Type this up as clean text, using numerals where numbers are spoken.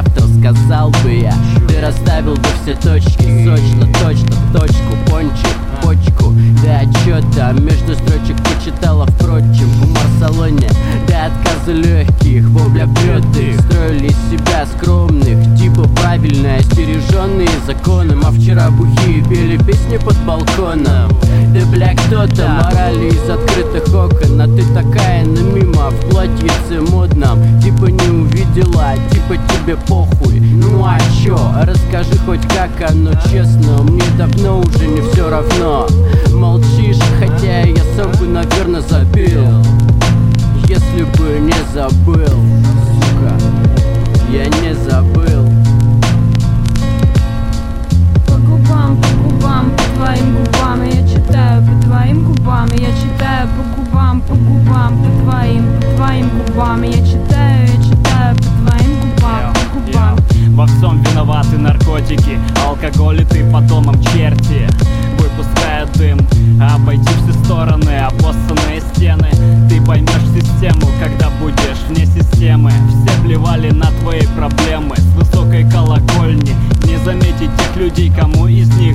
доктор, сказал бы я. Ты расставил бы все точки, сочно, точно, в точку, пончик, почку. Да чё там, между строчек почитала, впрочем, в умор-салоне до отказа легких, вобля пьётых, строили из себя скромных, типа правильно остереженные законом. А вчера бухие пели песни под балконом. Ты, бля, кто-то, морали из открытых окон. А ты такая на мимо в платьице модном. Типа не увидела, типа тебе похуй. Ну а чё, расскажи хоть как оно, честно. Мне давно уже не все равно. Молчишь, хотя я сам бы, наверное, запел, если бы не забыл, сука, я не забыл. По губам, по твоим губам я читаю, по твоим губам я читаю, по губам, по твоим губам я читаю, по твоим губам, по губам. Во всем виноваты наркотики, алкоголь и ты потомом черти. Выпуская дым, обойти все стороны, обоссанные стены. Ты поймешь систему, когда будешь вне системы. Все плевали на твои проблемы с высокой колокольни. Не заметить тех людей, кому из них